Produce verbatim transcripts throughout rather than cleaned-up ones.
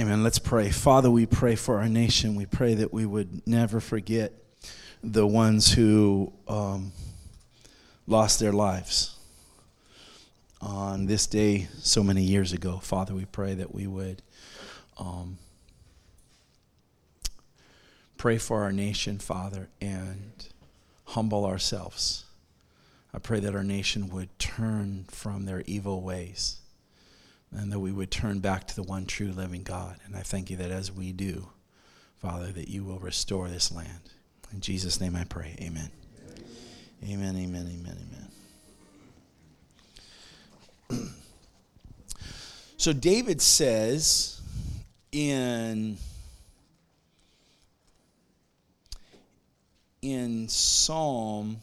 Amen. Let's pray. Father, we pray for our nation. We pray that we would never forget the ones who um, lost their lives on this day so many years ago. Father, we pray that we would um, pray for our nation, Father, and humble ourselves. I pray that our nation would turn from their evil ways and that we would turn back to the one true living God. And I thank you that as we do, Father, that you will restore this land. In Jesus' name I pray. Amen. Amen, amen, amen, amen. So David says in, in Psalm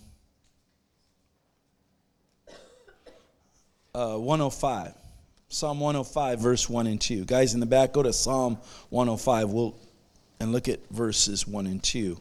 uh, one oh five, Psalm one oh five, verse one and two. Guys in the back, go to Psalm one oh five we'll, and look at verses one and two.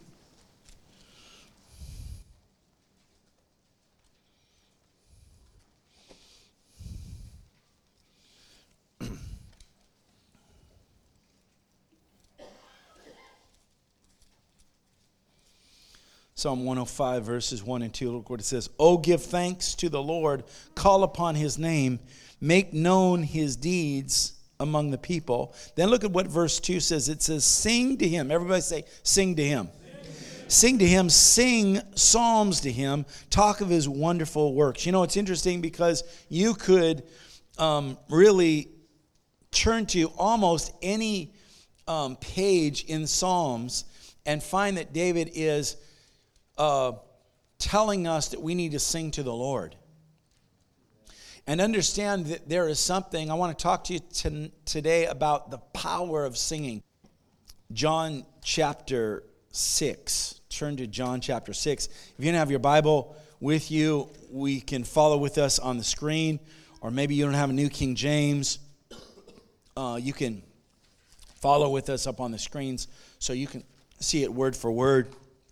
Psalm one oh five, verses one and two. Look what it says. Oh, give thanks to the Lord. Call upon his name. Make known his deeds among the people. Then look at what verse two says. It says, sing to him. Everybody say, sing to him. Sing to him. Sing psalms to him. Talk of his wonderful works. You know, it's interesting because you could um, really turn to almost any um, page in Psalms and find that David is uh, telling us that we need to sing to the Lord. And understand that there is something, I want to talk to you to, today about the power of singing. John chapter six. Turn to John chapter six. If you don't have your Bible with you, we can follow with us on the screen. Or maybe you don't have a New King James. Uh, you can follow with us up on the screens so you can see it word for word.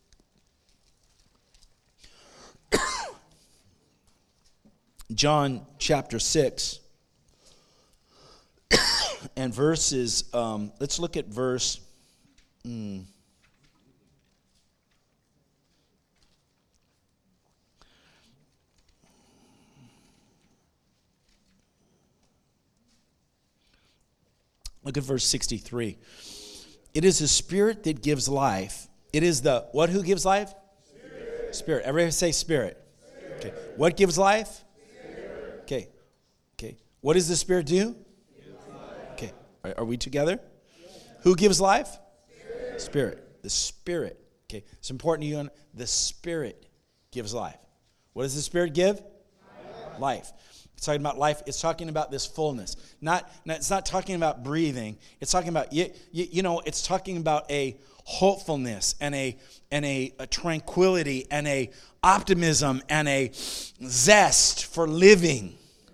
John chapter six and verses, um, let's look at verse, mm, look at verse sixty-three. It is the Spirit that gives life. It is the, what who gives life? Spirit. Spirit. Everybody say Spirit. Spirit. Okay. What gives life? Okay, okay. What does the Spirit do? Okay, are, are we together? Yes. Who gives life? Spirit. Spirit. The Spirit. Okay, it's important to you. The Spirit gives life. What does the Spirit give? Life. Life. It's talking about life. It's talking about this fullness. Not, not it's not talking about breathing. It's talking about you, you, you know. It's talking about a hopefulness and a and a, a tranquility and a optimism and a zest for living.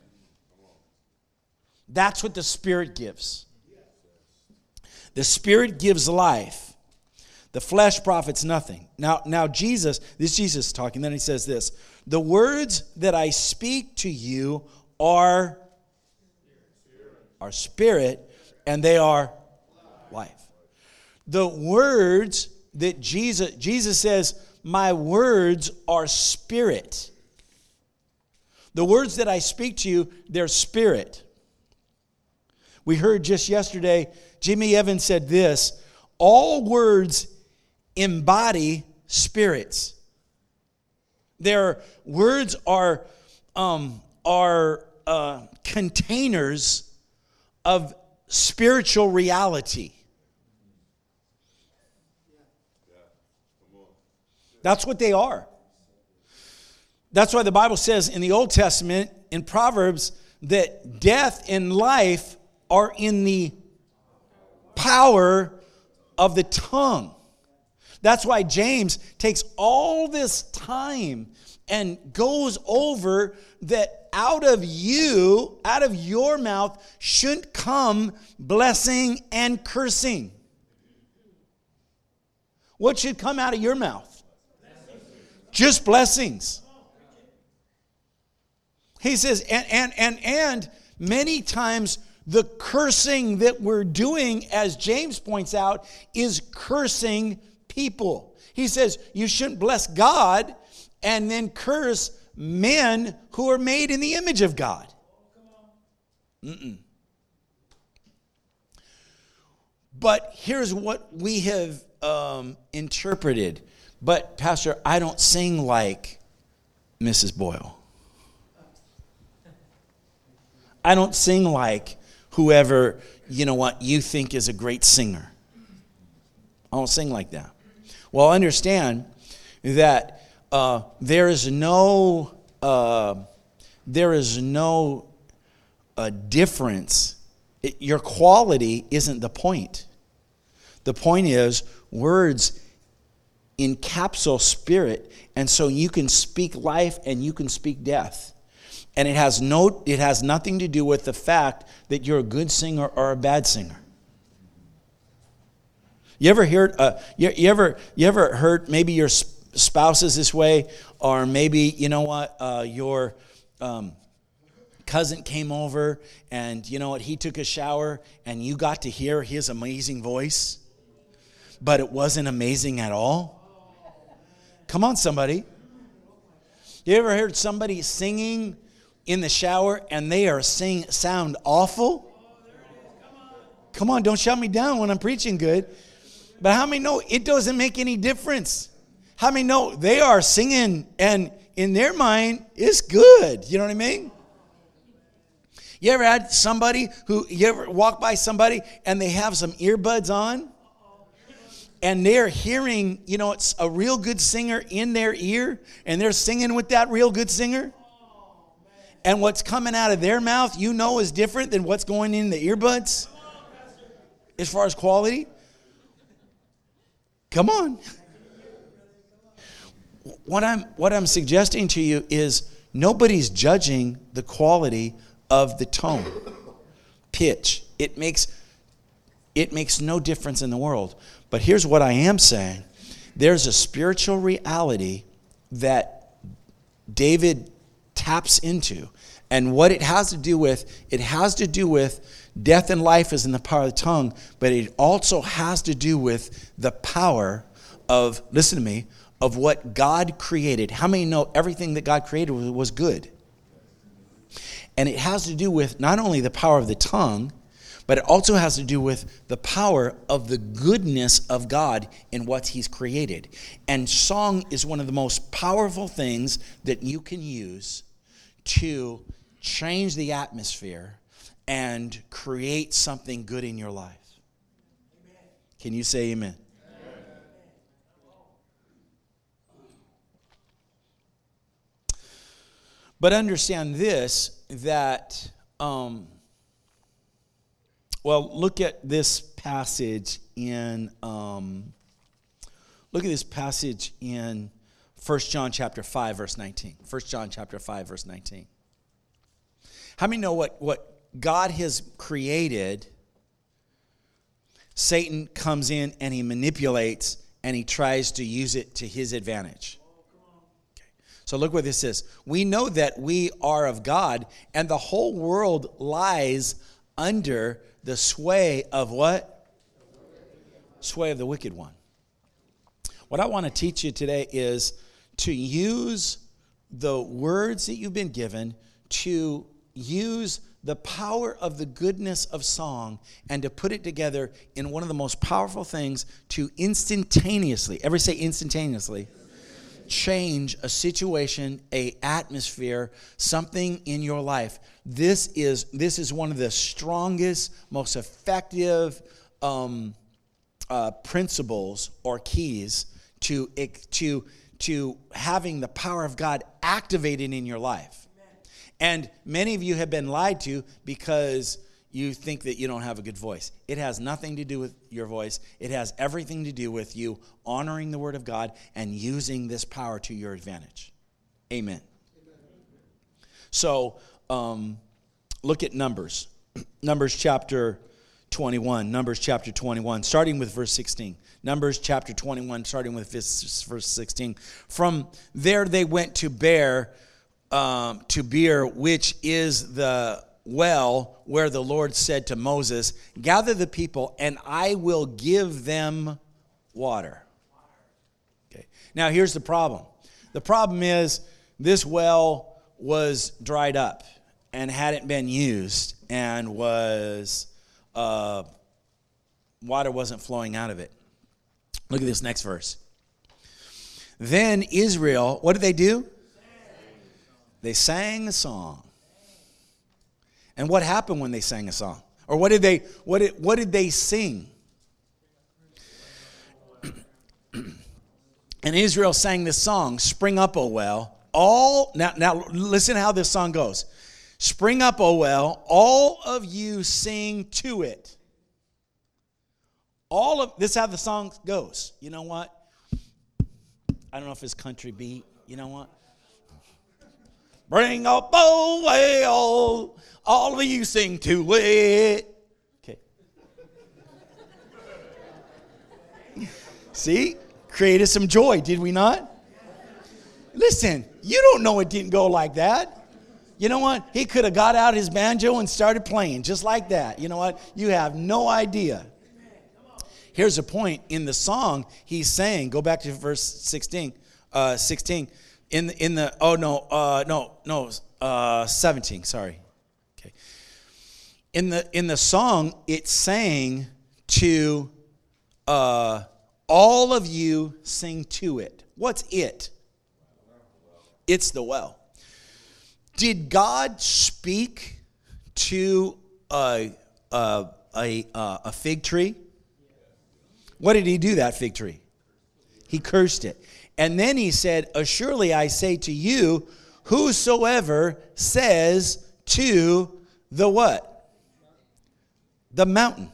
That's what the Spirit gives. The Spirit gives life. The flesh profits nothing. Now, now Jesus, this is Jesus talking, then he says this, the words that I speak to you are, are spirit, and they are life. The words that Jesus, Jesus says, my words are spirit. The words that I speak to you, they're spirit. We heard just yesterday, Jimmy Evans said this, all words embody spirits. Their words are, um, are uh, containers of spiritual reality. That's what they are. That's why the Bible says in the Old Testament, in Proverbs, that death and life are in the power of the tongue. That's why James takes all this time and goes over that out of you, out of your mouth, shouldn't come blessing and cursing. What should come out of your mouth? Just blessings. He says, and and and and many times The cursing that we're doing, as James points out, is cursing people. He says you shouldn't bless God and then curse men who are made in the image of God. Mm-mm. But here's what we have um, interpreted. But, Pastor, I don't sing like Missus Boyle. I don't sing like whoever, you know what, you think is a great singer. I don't sing like that. Well, understand that uh, there is no uh, there is no uh, difference. It, your quality isn't the point. The point is words encapsulate spirit, and so you can speak life and you can speak death. And it has no it has nothing to do with the fact that you're a good singer or a bad singer. You ever heard uh, you, you ever you ever heard maybe your spouse is this way, or maybe you know what uh, your um, cousin came over and you know what, he took a shower and you got to hear his amazing voice, but it wasn't amazing at all. Come on, somebody. You ever heard somebody singing in the shower and they are sing sound awful? Come on, don't shut me down when I'm preaching good. But how many know it doesn't make any difference? How many know they are singing and in their mind it's good? You know what I mean? You ever had somebody who, you ever walk by somebody and they have some earbuds on? And they're hearing, you know, it's a real good singer in their ear, and they're singing with that real good singer. And what's coming out of their mouth, you know, is different than what's going in the earbuds as far as quality. Come on. What I'm what I'm suggesting to you is nobody's judging the quality of the tone, pitch. It makes it makes no difference in the world. But here's what I am saying. There's a spiritual reality that David taps into. And what it has to do with, it has to do with death and life is in the power of the tongue, but it also has to do with the power of, listen to me, of what God created. How many know everything that God created was good? And it has to do with not only the power of the tongue, but it also has to do with the power of the goodness of God in what he's created. And song is one of the most powerful things that you can use to change the atmosphere and create something good in your life. Amen. Can you say amen? Amen. But understand this, that... Um, Well, look at this passage in, um, look at this passage in First John chapter five, verse nineteen. First John chapter five, verse nineteen. How many know what, what God has created? Satan comes in and he manipulates and he tries to use it to his advantage. Okay. So look what this says. We know that we are of God, and the whole world lies under the sway of what? Sway of the wicked one. What I want to teach you today is to use the words that you've been given, to use the power of the goodness of song, and to put it together in one of the most powerful things to instantaneously, ever say instantaneously, change a situation, a atmosphere, something in your life. This is this is one of the strongest, most effective um, uh, principles or keys to to to having the power of God activated in your life. Amen. And many of you have been lied to because you think that you don't have a good voice. It has nothing to do with your voice. It has everything to do with you honoring the Word of God and using this power to your advantage. Amen. Amen. So, um, look at Numbers. Numbers chapter twenty-one. Numbers chapter twenty-one, starting with verse sixteen. Numbers chapter twenty-one, starting with verse sixteen. From there they went to Beer, um, to Beer, which is the well where the Lord said to Moses, gather the people and I will give them water. Okay. Now here's the problem. The problem is this well was dried up and hadn't been used and was, uh, water wasn't flowing out of it. Look at this next verse. Then Israel, what did they do? They sang a song. And what happened when they sang a song? Or what did they what did what did they sing? And Israel sang this song, Spring up, O well. All now now listen how this song goes. Spring up, O well, all of you sing to it. All of this is how the song goes. You know what? I don't know if it's country beat. You know what? Bring up, oh well, all of you sing to it. Okay. See? Created some joy, did we not? Listen, you don't know it didn't go like that. You know what? He could have got out his banjo and started playing just like that. You know what? You have no idea. Here's a point. In the song, he's saying, go back to verse sixteen. Uh, sixteen. In the, in the oh no uh, no no uh, seventeen. Sorry. Okay. In the in the song, it's saying to uh, all of you sing to it. What's it? It's the well. Did God speak to a a a, a fig tree? What did he do, that fig tree? He cursed it. And then he said, assuredly I say to you, whosoever says to the what? The mountain.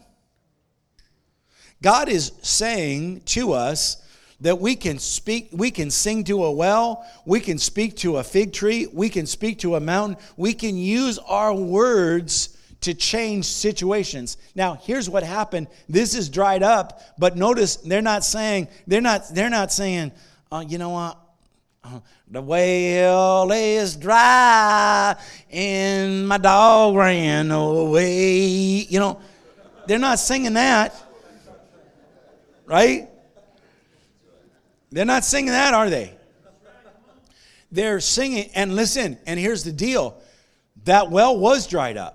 God is saying to us that we can speak, we can sing to a well, we can speak to a fig tree, we can speak to a mountain, we can use our words to change situations. Now, here's what happened. This is dried up, but notice they're not saying, they're not, they're not saying, uh, you know what? Uh, the well is dry and my dog ran away. You know, they're not singing that. Right? They're not singing that, are they? They're singing, and listen, and here's the deal. That well was dried up.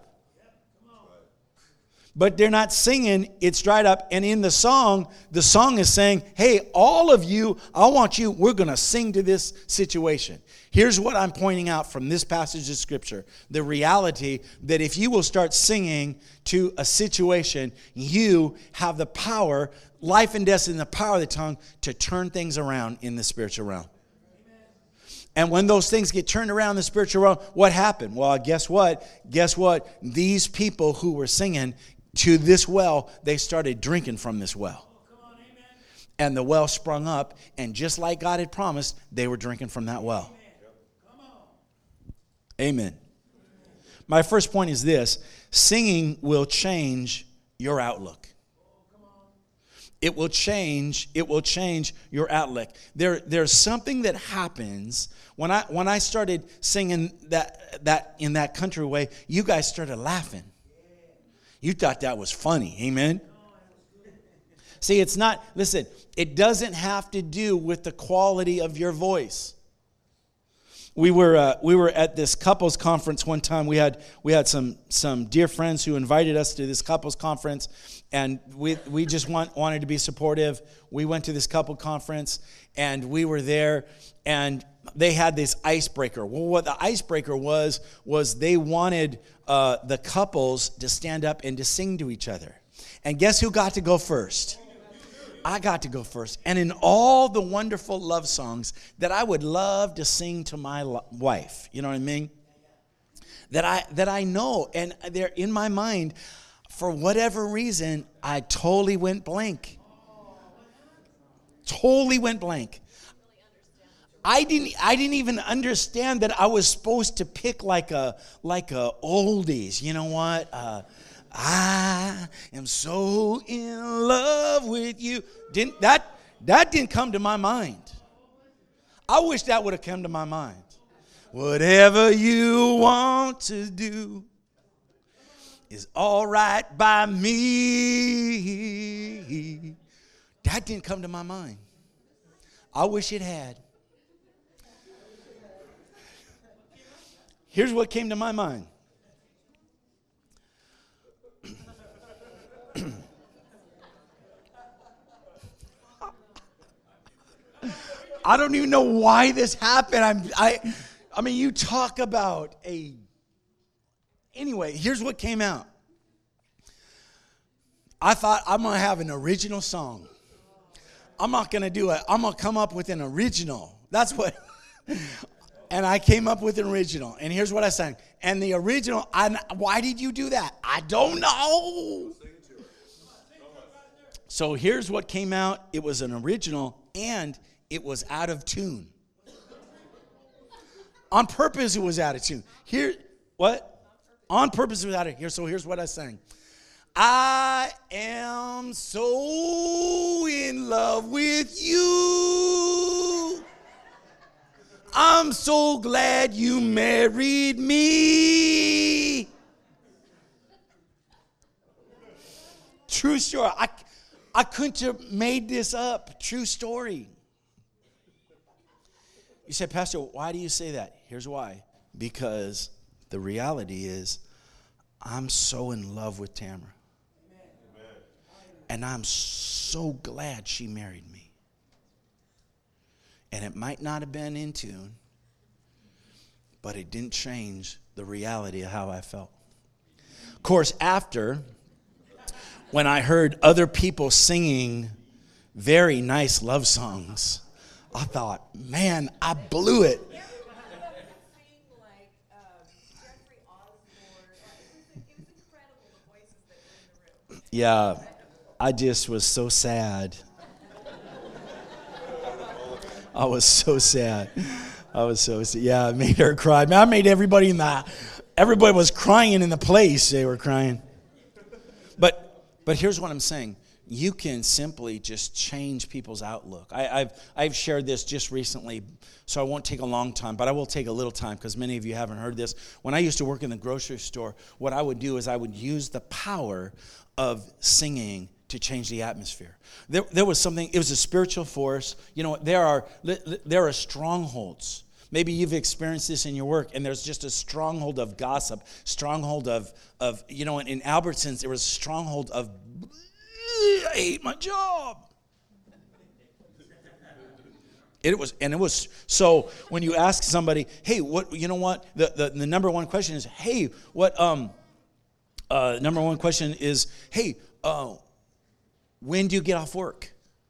But they're not singing, it's dried up. And in the song, the song is saying, hey, all of you, I want you, we're going to sing to this situation. Here's what I'm pointing out from this passage of Scripture. The reality that if you will start singing to a situation, you have the power, life and death is in the power of the tongue, to turn things around in the spiritual realm. And when those things get turned around in the spiritual realm, what happened? Well, guess what? Guess what? These people who were singing to this well, they started drinking from this well. And the well sprung up, and just like God had promised, they were drinking from that well. Amen. My first point is this: singing will change your outlook. It will change, it will change your outlook. There, there's something that happens when I when I started singing that that in that country way, you guys started laughing. You thought that was funny. Amen. See, it's not, listen, it doesn't have to do with the quality of your voice. We were uh, we were at this couples conference one time. We had we had some some dear friends who invited us to this couples conference, and we we just want, wanted to be supportive. We went to this couple conference, and we were there, and they had this icebreaker. Well, what the icebreaker was was they wanted uh, the couples to stand up and to sing to each other. And guess who got to go first? I got to go first. And in all the wonderful love songs that I would love to sing to my lo- wife, you know what I mean? That I that I know, and they're in my mind, for whatever reason, I totally went blank. Totally went blank. I didn't I didn't even understand that I was supposed to pick like a like a oldies, you know what? Uh, I am so in love with you. Didn't that that didn't come to my mind. I wish that would have come to my mind. Whatever you want to do. is all right by me. That didn't come to my mind. I wish it had. Here's what came to my mind. I don't even know why this happened. I'm, I, I mean, you talk about a. Anyway, here's what came out. I thought I'm gonna have an original song. I'm not gonna do it. I'm gonna come up with an original. That's what. And I came up with an original. And here's what I sang. And the original. I, why did you do that? I don't know. So here's what came out. It was an original, and it was out of tune. On purpose, it was out of tune. Here, what? On purpose, it was out of here. So here's what I sang. I am so in love with you. I'm so glad you married me. True story. I, I couldn't have made this up. True story. You say, Pastor, why do you say that? Here's why. Because the reality is, I'm so in love with Tamara. Amen. And I'm so glad she married me. And it might not have been in tune, but it didn't change the reality of how I felt. Of course, after, when I heard other people singing very nice love songs, I thought, man, I blew it. Yeah, I just was so sad. I was so sad. I was so sad. Yeah, I made her cry. I made everybody in the, everybody was crying in the place. They were crying. But, but here's what I'm saying. You can simply just change people's outlook. I, I've I've shared this just recently, so I won't take a long time, but I will take a little time because many of you haven't heard this. When I used to work in the grocery store, what I would do is I would use the power of singing to change the atmosphere. There, there was something, it was a spiritual force. You know, there are there are strongholds. Maybe you've experienced this in your work, and there's just a stronghold of gossip, stronghold of, of you know, in Albertsons, there was a stronghold of, I hate my job. It was, and it was, so when you ask somebody, hey, what, you know what, the, the, the number one question is, hey, what, um, uh, number one question is, hey, uh, when do you get off work?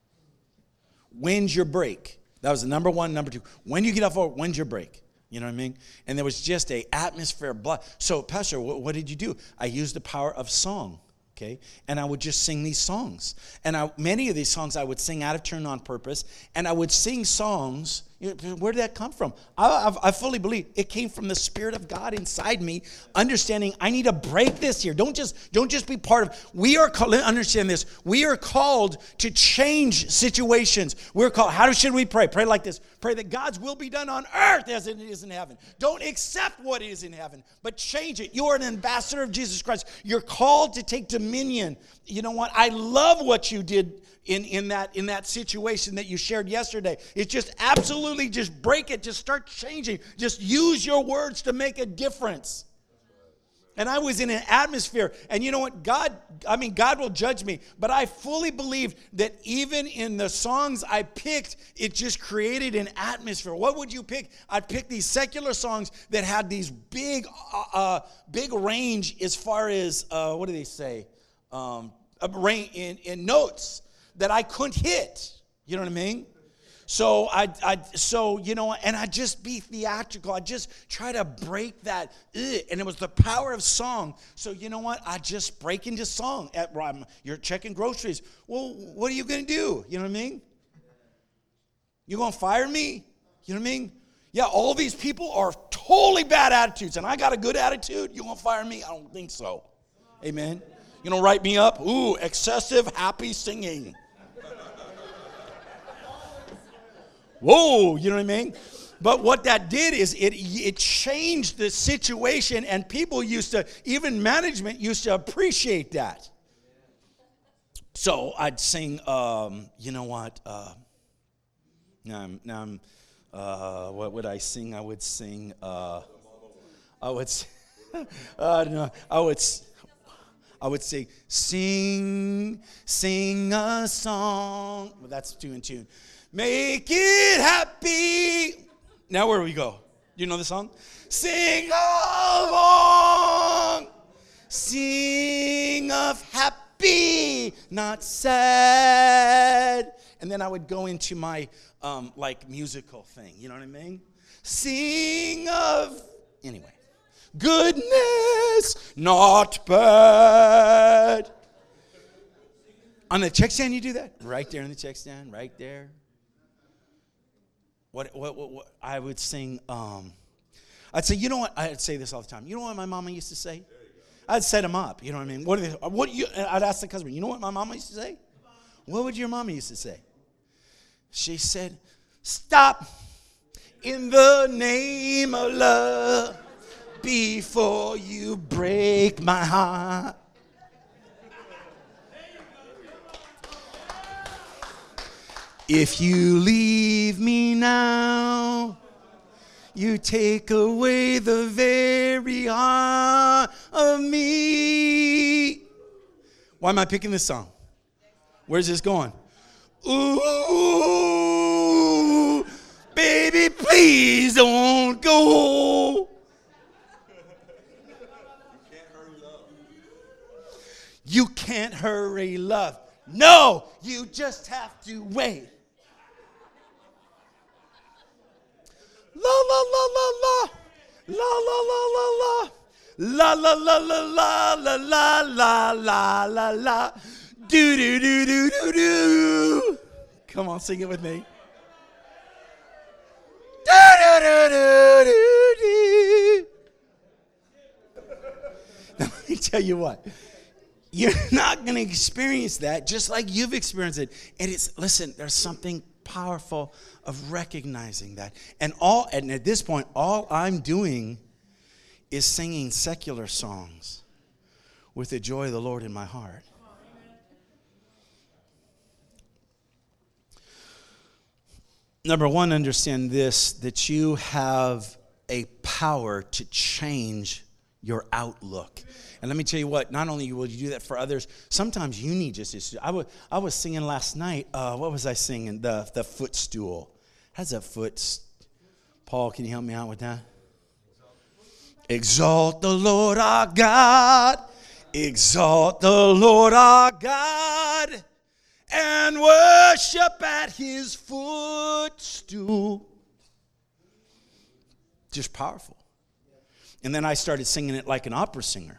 When's your break? That was the number one. Number two, when do you get off work? When's your break? You know what I mean? And there was just a atmosphere of blood. So, Pastor, what, what did you do? I used the power of song. Okay, and I would just sing these songs. And I, many of these songs I would sing out of tune on purpose. And I would sing songs. You know, where did that come from? I, I, I fully believe it came from the Spirit of God inside me, understanding I need to break this here. Don't just, don't just be part of. We are called, understand this. We are called to change situations. We're called, how should we pray? Pray like this. Pray that God's will be done on earth as it is in heaven. Don't accept what is in heaven, but change it. You are an ambassador of Jesus Christ. You're called to take dominion. You know what? I love what you did in, in that in that situation that you shared yesterday. It's just absolutely just break it. Just start changing. Just use your words to make a difference. And I was in an atmosphere, and you know what? God, I mean, God will judge me, but I fully believe that even in the songs I picked, it just created an atmosphere. What would you pick? I'd pick these secular songs that had these big, uh, uh, big range as far as, uh, what do they say? Um, a range in, in notes that I couldn't hit. You know what I mean? So I, I, so you know, and I just be theatrical. I just try to break that, ugh, and it was the power of song. So you know what? I just break into song. At you're checking groceries. Well, what are you gonna do? You know what I mean? You gonna fire me? You know what I mean? Yeah, all these people are totally bad attitudes, and I got a good attitude. You gonna fire me? I don't think so. Amen. You gonna write me up? Ooh, excessive happy singing. Whoa, you know what I mean? But what that did is it it changed the situation, and people used to, even management used to appreciate that. So I'd sing, um, you know what? Uh, now I'm, now I'm uh, what would I sing? I would sing, uh, I would, I don't know, I would, I would say, sing, sing a song. Well, that's too in tune. Make it happy. Now where do we go? You know the song? Sing along. Sing of happy, not sad. And then I would go into my um, like musical thing. You know what I mean? Sing of, anyway. Goodness, not bad. On the check stand, you do that? Right there in the check stand, right there. What, what, what, what I would sing, um, I'd say, you know what, I'd say this all the time. You know what my mama used to say? I'd set them up, you know what I mean? What, are they, what you, I'd ask the customer, you know what my mama used to say? What would your mama used to say? She said, stop in the name of love before you break my heart. If you leave me now, you take away the very heart of me. Why am I picking this song? Where's this going? Ooh, baby, please don't go. You can't hurry love. No, you just have to wait. La la la la la, la la la la la, la la la la la la la la la la la, do do do do do do. Come on, sing it with me. Do do do do do do. Now let me tell you what. You're not going to experience that just like you've experienced it. And it's, listen, there's something powerful of recognizing that. And all, and at this point, all I'm doing is singing secular songs with the joy of the Lord in my heart. Number one, understand this, that you have a power to change your outlook. And let me tell you what, not only will you do that for others, sometimes you need just this. I was, I was singing last night, uh, what was I singing? The, the footstool. How's that foot? Paul, can you help me out with that? Exalt the Lord our God. Exalt the Lord our God. And worship at his footstool. Just powerful. And then I started singing it like an opera singer.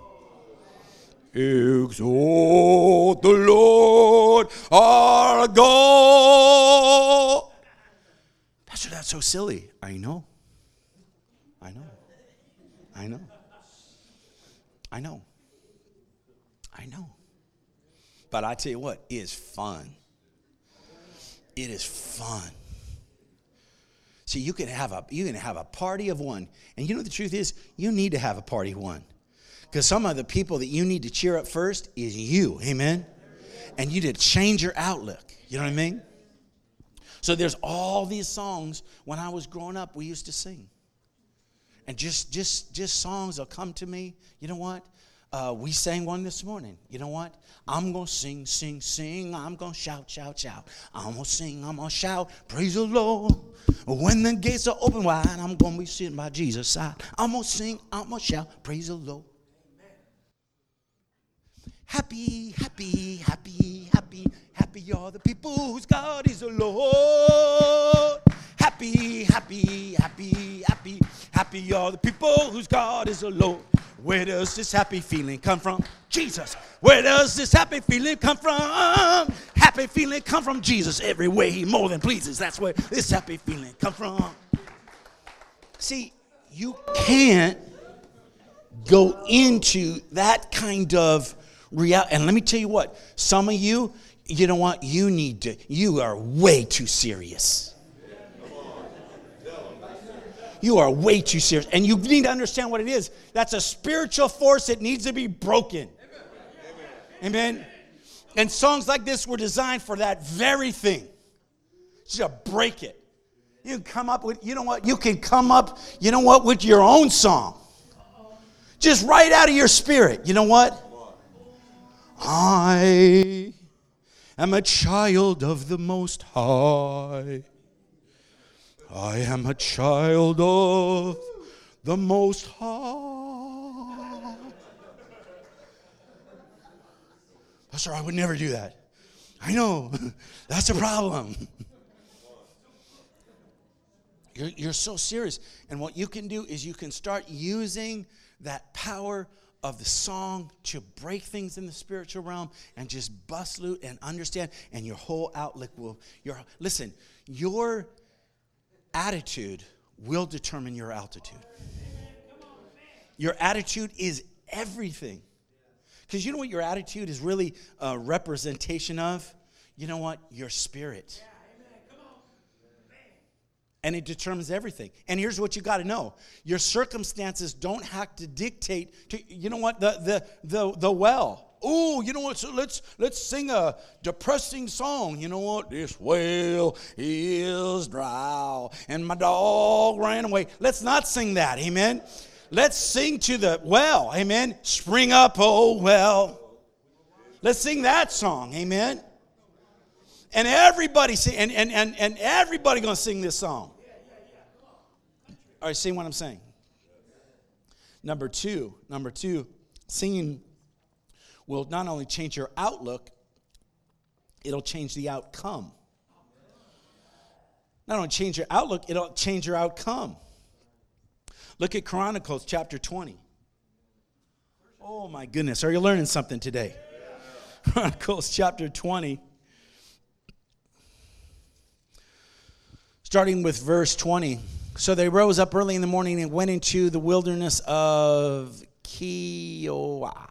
Exalt the Lord our God. Pastor, that's so silly. I know. I know. I know. I know. I know. But I tell you what, it is fun. It is fun. See, you can have a you can have a party of one. And you know the truth is, you need to have a party of one. Because some of the people that you need to cheer up first is you. Amen? And you need to change your outlook. You know what I mean? So there's all these songs when I was growing up we used to sing. And just just just songs will come to me. You know what? Uh, we sang one this morning. You know what? I'm going to sing, sing, sing. I'm going to shout, shout, shout. I'm going to sing, I'm going to shout. Praise the Lord. When the gates are open wide, I'm going to be sitting by Jesus' side. I'm going to sing, I'm going to shout. Praise the Lord. Happy, happy, happy, happy, happy are the people whose God is the Lord. Happy, happy, happy, happy, happy are the people whose God is the Lord. Where does this happy feeling come from? Jesus. Where does this happy feeling come from? Happy feeling come from Jesus. Every way he more than pleases. That's where this happy feeling come from. See, you can't go into that kind of reality. And let me tell you what, some of you, you know what, you need to, you are way too serious. you are way too serious. And you need to understand what it is. That's a spiritual force that needs to be broken. Amen. And songs like this were designed for that very thing. Just break it. You can come up with, you know what? You can come up, you know what, with your own song. Just right out of your spirit. You know what? I am a child of the Most High. I am a child of the Most High. Pastor, I would never do that. I know. That's a problem. You're, you're so serious. And what you can do is you can start using that power of the song to break things in the spiritual realm and just bust loot and understand, and your whole outlook will, your listen, your attitude will determine your altitude. Your attitude is everything. Because you know what your attitude is really a representation of? You know what? Your spirit. And it determines everything. And here's what you got to know. Your circumstances don't have to dictate to, you know what, the the the the well. Oh, you know what, so let's let's sing a depressing song. You know what? This well is dry and my dog ran away. Let's not sing that. Amen. Let's sing to the well. Amen. Spring up, oh well. Let's sing that song. Amen. And everybody sing, and, and, and, and everybody gonna sing this song. All right, see what I'm saying? Number two, number two, singing will not only change your outlook, it'll change the outcome. Not only change your outlook, it'll change your outcome. Look at Chronicles chapter twenty. Oh my goodness, are you learning something today? Chronicles chapter twenty. Starting with verse twenty. So they rose up early in the morning and went into the wilderness of Tekoa.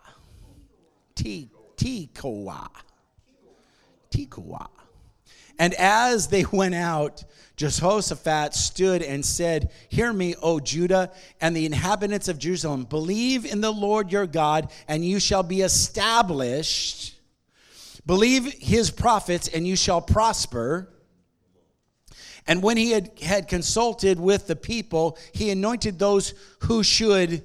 Tekoa. Tekoa. And as they went out, Jehoshaphat stood and said, "Hear me, O Judah, and the inhabitants of Jerusalem. Believe in the Lord your God, and you shall be established. Believe his prophets, and you shall prosper." And when he had, had consulted with the people, he anointed those who should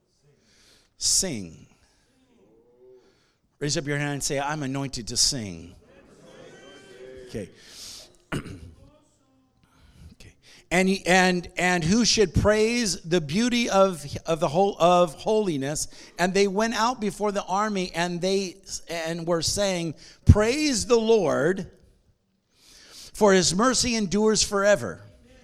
sing. Raise up your hand and say, "I'm anointed to sing." Okay. Okay. And and and who should praise the beauty of of the whole of holiness? And they went out before the army, and they and were saying, "Praise the Lord, for his mercy endures forever."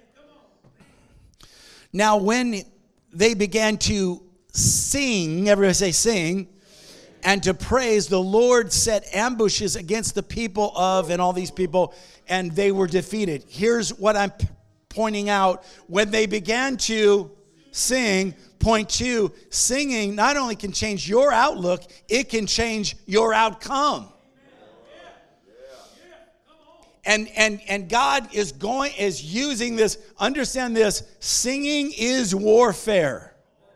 Now when they began to sing, everybody say sing, and to praise, the Lord set ambushes against the people of, and all these people, and they were defeated. Here's what I'm p- pointing out. When they began to sing, point two, singing not only can change your outlook, it can change your outcome. And, and, and God is going, is using this, understand this, singing is warfare.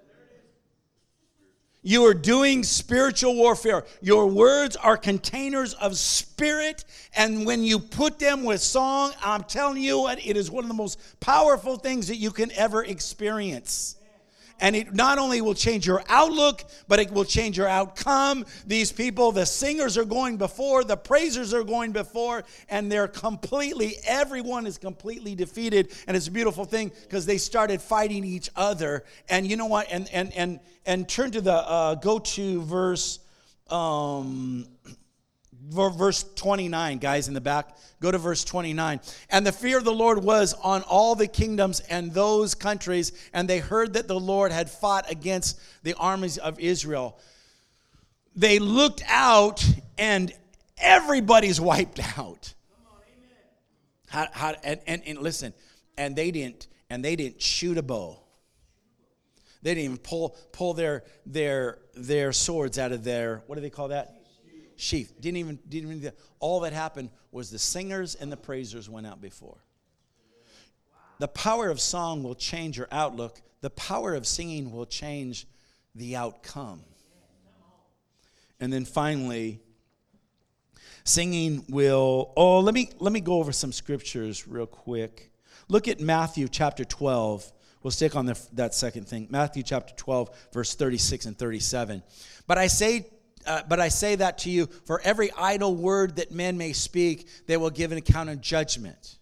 You are doing spiritual warfare. Your words are containers of spirit, and when you put them with song, I'm telling you what, it is one of the most powerful things that you can ever experience. And it not only will change your outlook, but it will change your outcome. These people, the singers are going before, the praisers are going before, and they're completely, everyone is completely defeated. And it's a beautiful thing because they started fighting each other. And you know what? And and and and turn to the, uh, go to verse, um, verse twenty-nine, guys in the back. Go to verse twenty-nine. And the fear of the Lord was on all the kingdoms and those countries, and they heard that the Lord had fought against the armies of Israel. They looked out, and everybody's wiped out. How, how, and, and, and listen, and they didn't, and they didn't shoot a bow. They didn't even pull pull their their their swords out of their, what do they call that? Sheath. Didn't even, didn't even, all that happened was the singers and the praisers went out before. The power of song will change your outlook. The power of singing will change the outcome. And then finally, singing will, oh, let me let me go over some scriptures real quick. Look at Matthew chapter twelve. We'll stick on the, that second thing. Matthew chapter twelve, verse thirty-six and thirty-seven. But I say, uh, but I say that to you, for every idle word that men may speak, they will give an account of judgment.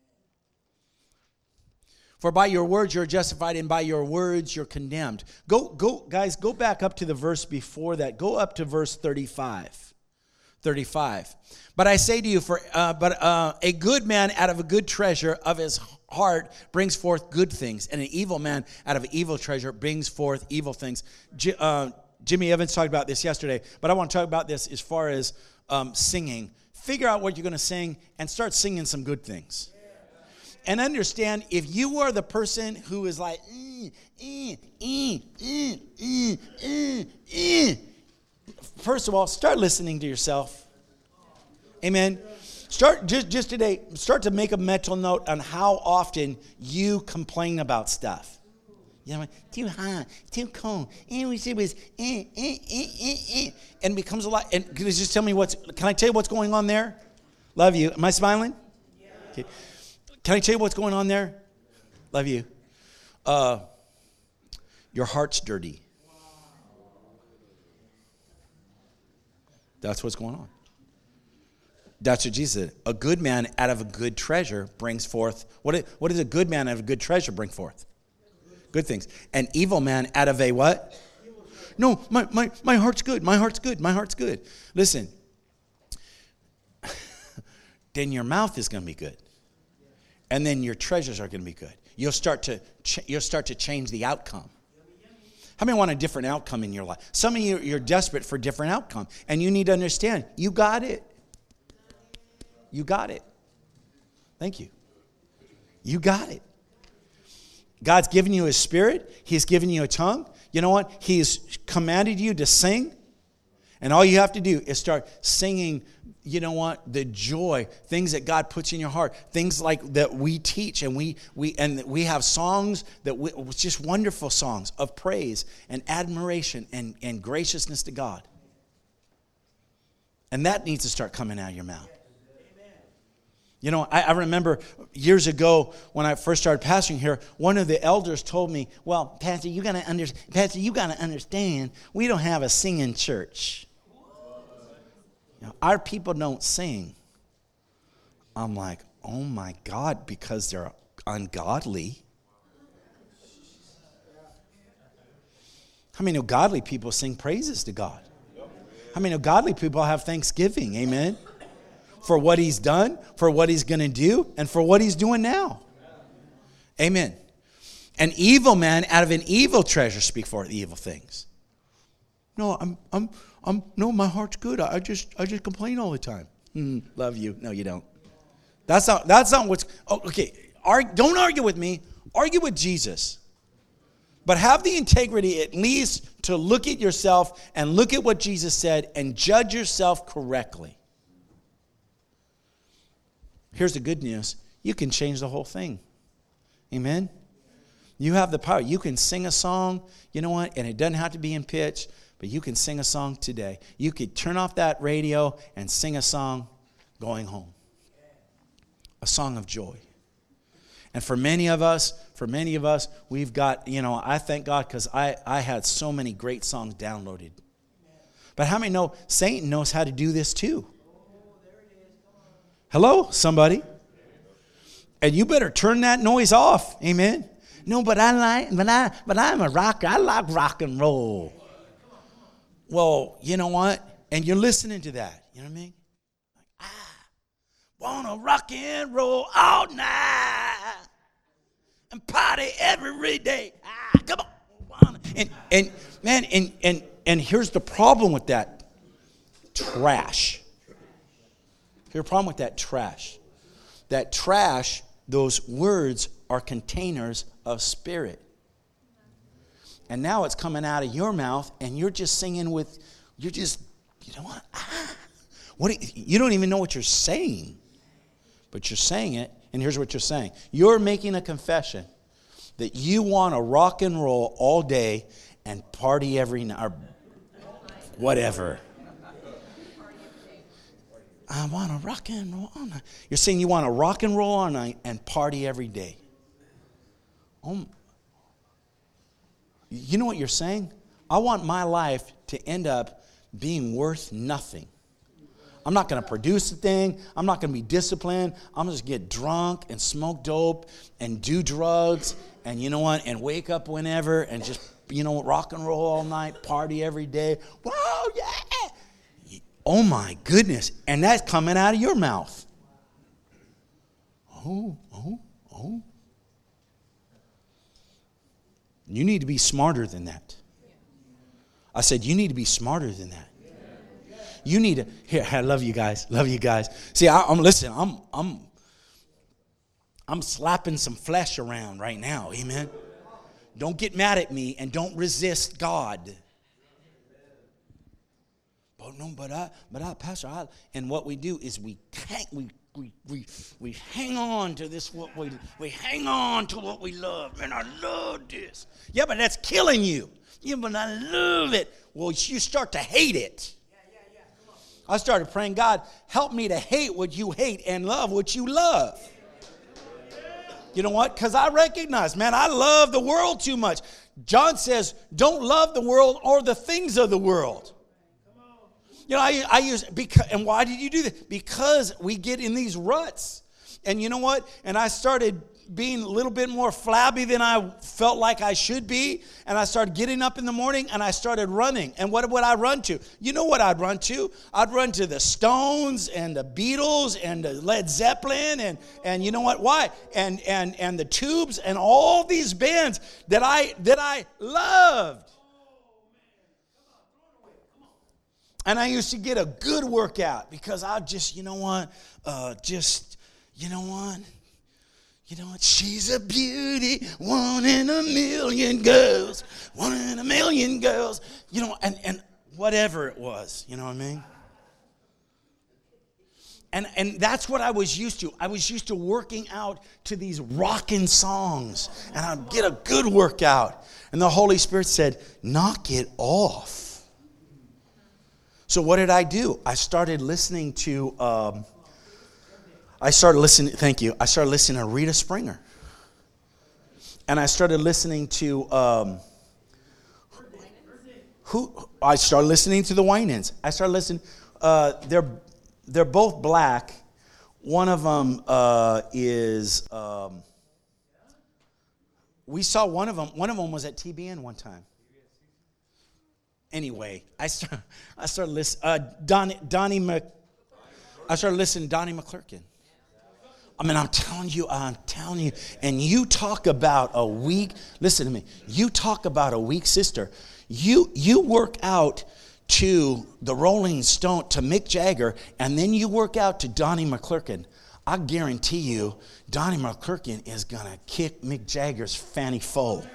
For by your words you're justified, and by your words you're condemned. Go, go, guys, go back up to the verse before that. Go up to verse thirty-five. thirty-five. But I say to you, for uh, but uh, a good man out of a good treasure of his heart brings forth good things, and an evil man out of an evil treasure brings forth evil things. J- uh, Jimmy Evans talked about this yesterday, but I want to talk about this as far as um, singing. Figure out what you're going to sing and start singing some good things. And understand, if you are the person who is like, mm, mm, mm, mm, mm, mm, mm, first of all, start listening to yourself. Amen. Start just, just today, start to make a mental note on how often you complain about stuff. You know, too hot, too cold. It was, it was, eh, eh, eh, eh, eh. And it becomes a lot. And can you just tell me what's, can I tell you what's going on there? Love you. Am I smiling? Yeah. Okay. Can I tell you what's going on there? Love you. Uh, your heart's dirty. That's what's going on. That's what Jesus said. A good man out of a good treasure brings forth. What, is, what does a good man out of a good treasure bring forth? Good things. An evil man out of a what? No, my, my, my heart's good. My heart's good. My heart's good. Listen. Then your mouth is going to be good. And then your treasures are going to be good. You'll start to ch- you'll start to change the outcome. How many want a different outcome in your life? Some of you, you're desperate for a different outcome. And you need to understand, you got it. You got it. Thank you. You got it. God's given you his spirit. He's given you a tongue. You know what? He's commanded you to sing. And all you have to do is start singing, you know what, the joy, things that God puts in your heart, things like that we teach, and we we and we have songs that we, just wonderful songs of praise and admiration and, and graciousness to God. And that needs to start coming out of your mouth. You know, I, I remember years ago when I first started pastoring here, one of the elders told me, well, Pastor, you gotta under, Pastor, you gotta understand, we don't have a singing church. You know, our people don't sing. I'm like, oh my God, because they're ungodly. How many know godly people sing praises to God? How many know godly people have thanksgiving? Amen. For what he's done, for what he's going to do, and for what he's doing now. Amen. An evil man out of an evil treasure speak forth evil things. No, I'm, I'm, I'm. No, my heart's good. I just, I just complain all the time. Mm, love you. No, you don't. That's not. That's not what's. Oh, okay. Arg, don't argue with me. Argue with Jesus. But have the integrity at least to look at yourself and look at what Jesus said and judge yourself correctly. Here's the good news. You can change the whole thing. Amen? You have the power. You can sing a song, you know what, and it doesn't have to be in pitch, but you can sing a song today. You could turn off that radio and sing a song going home. A song of joy. And for many of us, for many of us, we've got, you know, I thank God because I, I had so many great songs downloaded. But how many know Satan knows how to do this too? Hello, somebody. And you better turn that noise off. Amen. No, but I like, but I, but I'm a rocker. I like rock and roll. Well, you know what? And you're listening to that. You know what I mean? Like, I wanna rock and roll all night and party every day. Ah, come on. And and man, and and and here's the problem with that. Trash. Here's the problem with that trash. That trash, those words are containers of spirit. And now it's coming out of your mouth and you're just singing with, you're just, you know what? Ah, what do you, you don't even know what you're saying. But you're saying it And here's what you're saying. You're making a confession that you want to rock and roll all day and party every night, or whatever. I want to rock and roll all night. You're saying you want to rock and roll all night and party every day. Oh, you know what you're saying? I want my life to end up being worth nothing. I'm not going to produce a thing. I'm not going to be disciplined. I'm going to just get drunk and smoke dope and do drugs and, you know what, and wake up whenever and just, you know, rock and roll all night, party every day. Whoa, yeah. Oh, my goodness. And that's coming out of your mouth. Oh, oh, oh. You need to be smarter than that. I said, you need to be smarter than that. You need to, here, I love you guys, love you guys. See, I, I'm, listen, I'm, I'm, I'm slapping some flesh around right now, amen? Don't get mad at me and don't resist God. But no, but I, but I, Pastor, I, and what we do is we hang, we, we, we, we hang on to this, what we, we hang on to what we love. Man, I love this. Yeah, but that's killing you. Yeah, but I love it. Well, you start to hate it. I started praying, God, help me to hate what you hate and love what you love. You know what? Because I recognize, man, I love the world too much. John says, don't love the world or the things of the world. You know, I, I use, because, and why did you do that? Because we get in these ruts. And you know what? And I started being a little bit more flabby than I felt like I should be. And I started getting up in the morning and I started running. And what would I run to? You know what I'd run to? I'd run to the Stones and the Beatles and the Led Zeppelin and, and you know what? Why? And and and the Tubes and all these bands that I that I loved. And I used to get a good workout because I just, you know what? Uh, just, you know what? You know what? She's a beauty, one in a million girls, one in a million girls. You know, and, and whatever it was, you know what I mean? And and that's what I was used to. I was used to working out to these rocking songs. And I'd get a good workout. And the Holy Spirit said, knock it off. So what did I do? I started listening to... Um, I started listening, thank you, I started listening to Rita Springer. And I started listening to, um, who, I started listening to the Winans. I started listening, uh, they're, they're both black. One of them uh, is, um, we saw one of them, one of them was at T B N one time. Anyway, I, start, I started listening, uh, Donnie, Donnie Mc, I started listening to Donnie McClurkin. I mean, I'm telling you, I'm telling you, and you talk about a weak, listen to me, you talk about a weak sister. You you work out to the Rolling Stone, to Mick Jagger, and then you work out to Donnie McClurkin. I guarantee you, Donnie McClurkin is going to kick Mick Jagger's fanny foe.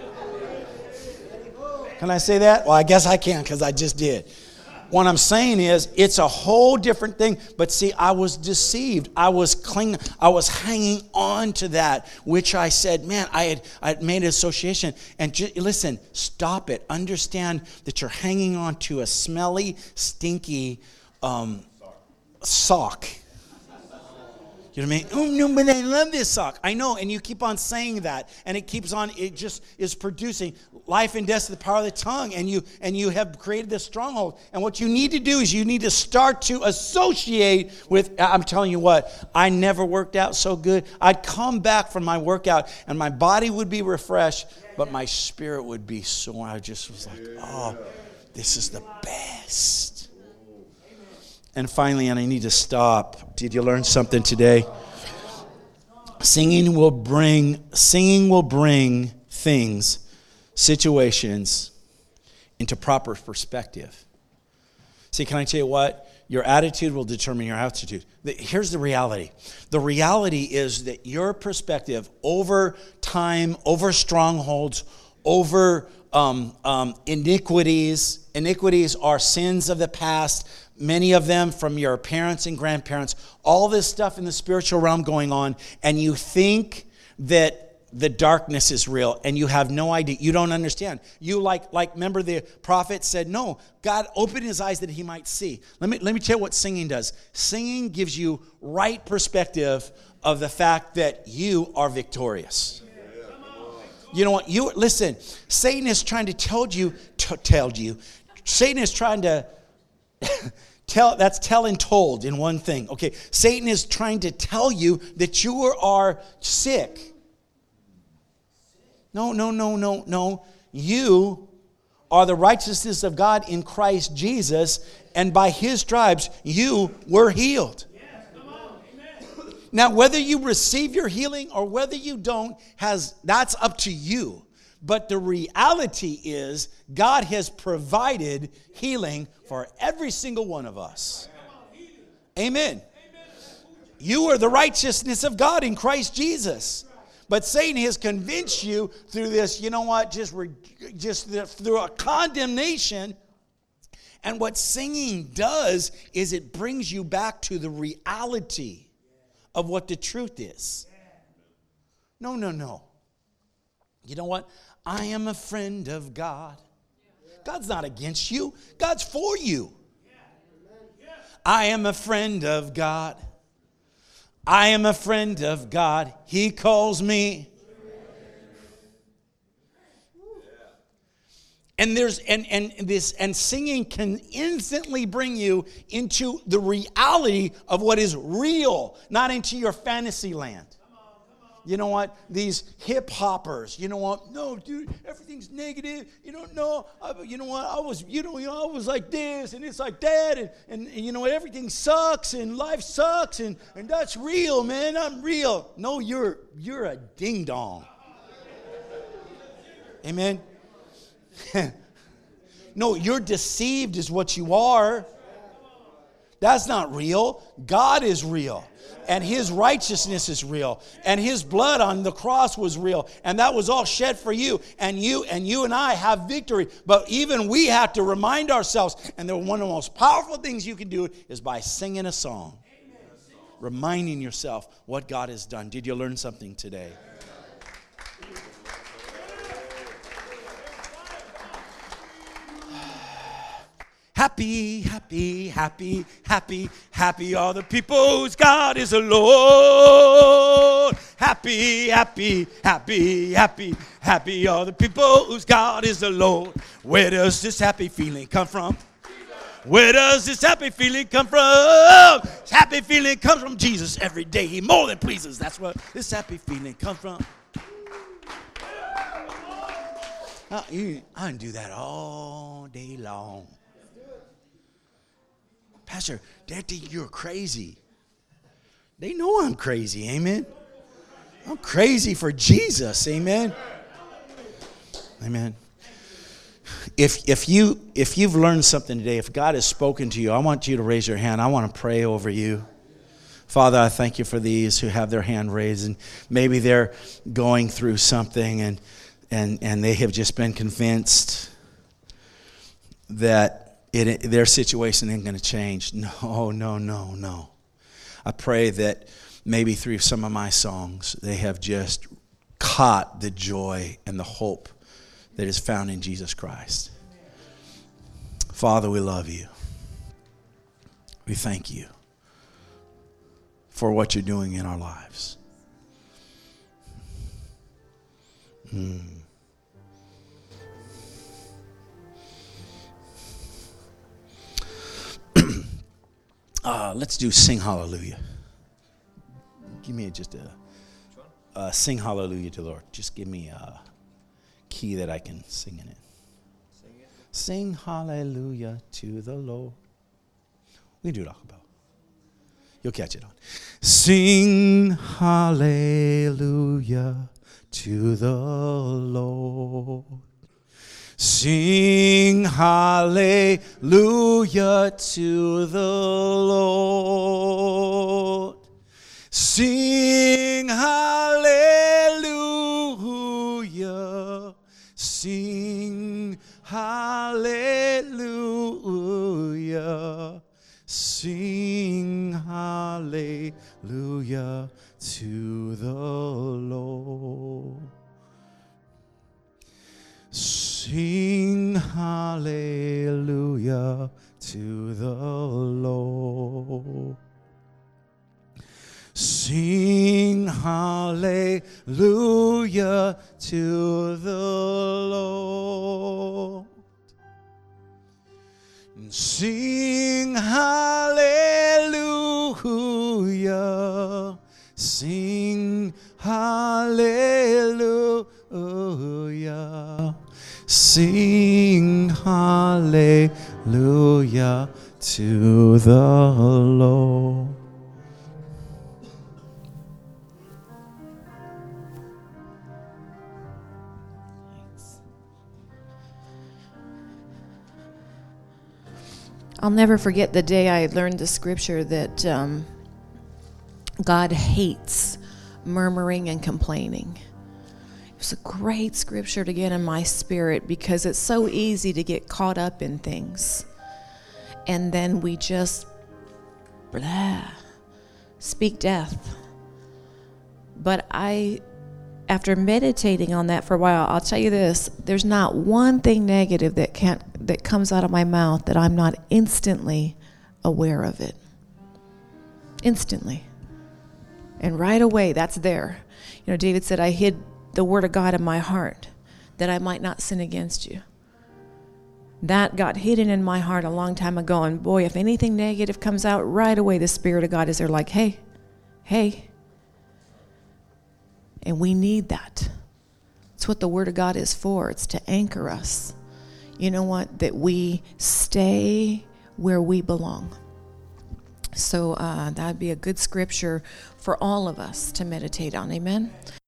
Can I say that? Well, I guess I can because I just did. What I'm saying is, it's a whole different thing. But see, I was deceived. I was clinging. I was hanging on to that, which I said, man, I had, I had made an association. And just, listen, stop it. Understand that you're hanging on to a smelly, stinky um, sock. You know what I mean? Oh, no, but I love this sock. I know, and you keep on saying that, and it keeps on, it just is producing life and death to the power of the tongue, and you and you have created this stronghold. And what you need to do is you need to start to associate with, I'm telling you what, I never worked out so good. I'd come back from my workout, and my body would be refreshed, but my spirit would be sore. I just was like, oh, this is the best. And finally, and I need to stop. Did you learn something today? Singing will bring, singing will bring things, situations into proper perspective. See, can I tell you what? Your attitude will determine your altitude. Here's the reality. The reality is that your perspective over time, over strongholds, over um, um, iniquities. Iniquities are sins of the past. many of them from your parents and grandparents, all this stuff in the spiritual realm going on, and you think that the darkness is real, and you have no idea. You don't understand. You like, like remember the prophet said, no, God opened his eyes that he might see. Let me, let me tell you what singing does. Singing gives you right perspective of the fact that you are victorious. You know what? You listen, Satan is trying to tell you, to tell you, Satan is trying to tell, that's telling told in one thing. Okay, Satan is trying to tell you that you are sick. No, no, no, no, no. You are the righteousness of God in Christ Jesus, and by his stripes you were healed. Yes, come on. Amen. Now, whether you receive your healing or whether you don't, has that's up to you. But the reality is God has provided healing for every single one of us. Amen. You are the righteousness of God in Christ Jesus. But Satan has convinced you through this, you know what, just, re, just the, through a condemnation. And what singing does is it brings you back to the reality of what the truth is. No, no, no. You know what? I am a friend of God. God's not against you. God's for you. I am a friend of God. I am a friend of God. He calls me. And there's and and this and singing can instantly bring you into the reality of what is real, not into your fantasy land. You know what? These hip hoppers, you know what? No, dude, everything's negative. You don't know. I, you know what? I was, you know, you know, I was like this, and it's like that, and, and, and you know what? Everything sucks, and life sucks, and, and that's real, man. I'm real. No, you're you're a ding dong. Amen. No, you're deceived, is what you are. That's not real. God is real. And his righteousness is real. And his blood on the cross was real. And that was all shed for you. And you and you and I have victory. But even we have to remind ourselves. And the, one of the most powerful things you can do is by singing a song. Amen. Reminding yourself what God has done. Did you learn something today? Happy, happy, happy, happy, happy are the people whose God is the Lord. Happy, happy, happy, happy, happy are the people whose God is the Lord. Where does this happy feeling come from? Where does this happy feeling come from? This happy feeling comes from Jesus every day. He more than pleases. That's where this happy feeling comes from. I, I can do that all day long. Pastor, they think you're crazy. They know I'm crazy, amen? I'm crazy for Jesus, amen? Amen. If if you if you've learned something today, if God has spoken to you, I want you to raise your hand. I want to pray over you. Father, I thank you for these who have their hand raised, and maybe they're going through something and and and they have just been convinced that It, their situation ain't going to change. No, no, no, no. I pray that maybe through some of my songs, they have just caught the joy and the hope that is found in Jesus Christ. Father, we love you. We thank you for what you're doing in our lives. Mm. Uh, let's do Sing Hallelujah. Give me just a uh, Sing Hallelujah to the Lord. Just give me a key that I can sing in it. Sing, it. Sing Hallelujah to the Lord. We can do it a cappella. You'll catch it on. Sing Hallelujah to the Lord. Sing hallelujah to the Lord. Sing hallelujah. Sing hallelujah. hallelujah to the Lord. Sing hallelujah to the Lord. Sing hallelujah to the Lord. Sing hallelujah. Sing hallelujah. Sing hallelujah to the Lord. I'll never forget the day I learned the scripture that um, God hates murmuring and complaining. It was a great scripture to get in my spirit because it's so easy to get caught up in things. And then we just blah, speak death. But I, after meditating on that for a while, I'll tell you this, there's not one thing negative that can't that comes out of my mouth that I'm not instantly aware of it. Instantly. And right away, that's there. You know, David said, I hid the word of God in my heart that I might not sin against you. That got hidden in my heart a long time ago. And boy, if anything negative comes out, right away the Spirit of God is there like, hey, hey. And we need that. It's what the Word of God is for. It's to anchor us. You know what? That we stay where we belong. So uh, that would be a good scripture for all of us to meditate on. Amen?